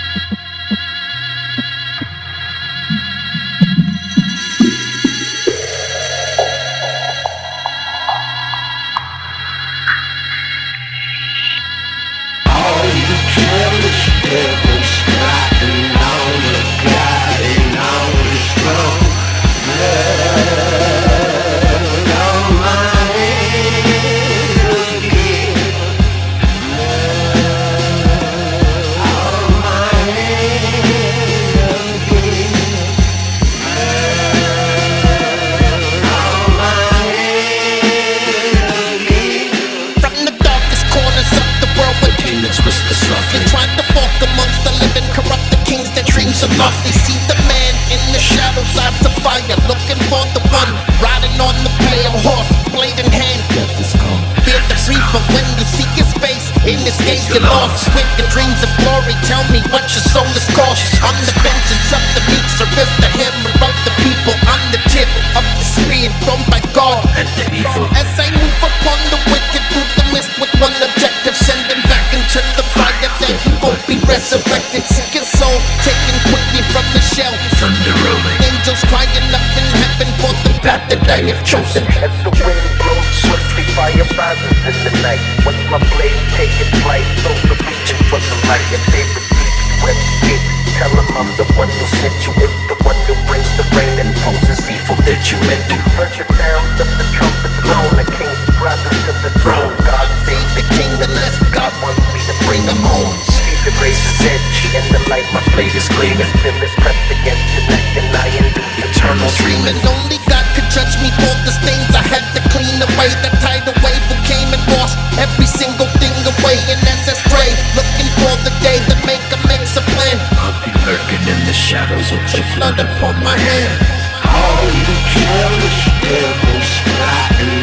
They tried to walk amongst the living, corrupt the kings, their dreams are lost. They see the man in the shadows, eyes of fire, looking for the one riding on the pale horse, blade in hand. Death is come. Fear the reaper when you seek his face. In this gaze you're lost. Wicked dreams of glory, tell me what your soul is cost. On the vengeance of the meek, service the hammer of the people. On the tip of the spear thrown by God and the evil. As I move upon the wicked through the mist with one objective, send him back into the fire that he won't be resurrected. Seek his soul taken quickly from the shell. Thunder rolling, angels crying up in heaven for the path that I have chosen. As the wind blows swiftly, fire rises in the night. Watch my blade taking flight, so the reaching for the light. If they repeat, westgate, tell them I'm the one who sent you. It's the one who brings the rain and poses evil that you meant to. Heard your sound of the trumpet blown, the king's brother to the throne. God save the king unless God wants me to bring him home. See the grace's edge in the light, my blade is gleaming. Still is pressed against the neck and I endure eternal dreaming. Only God could judge me for the stains I had to clean away. The tidal wave who came and washed every single thing away. And as I stray, looking for the day that maker makes a plan. I'll be lurking in the shadows with your blood upon my hands. All you careless devils flying